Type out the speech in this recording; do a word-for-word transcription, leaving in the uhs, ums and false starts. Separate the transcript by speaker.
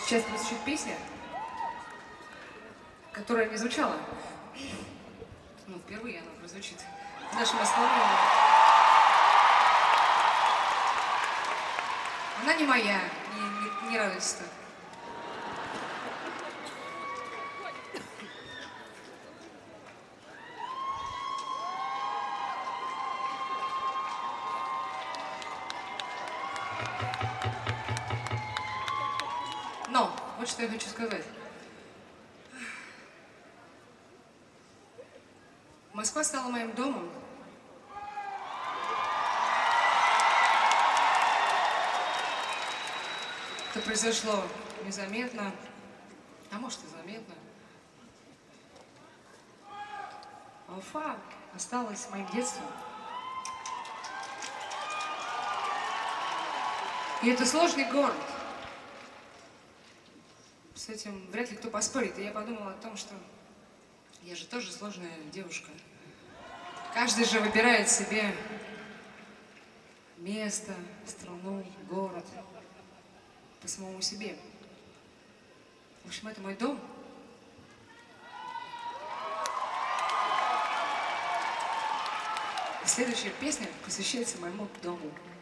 Speaker 1: Сейчас прозвучит песня, которая не звучала. Ну, впервые она прозвучит в нашем исполнении. Она не моя, не, не, не радуйтесь так. Но, вот что я хочу сказать. Москва стала моим домом. Это произошло незаметно, а может и заметно. А Уфа осталась моим детством. И это сложный город. С этим вряд ли кто поспорит. И я подумала о том, что я же тоже сложная девушка. Каждый же выбирает себе место, страну, город по самому себе. В общем, это мой дом. И следующая песня посвящается моему дому.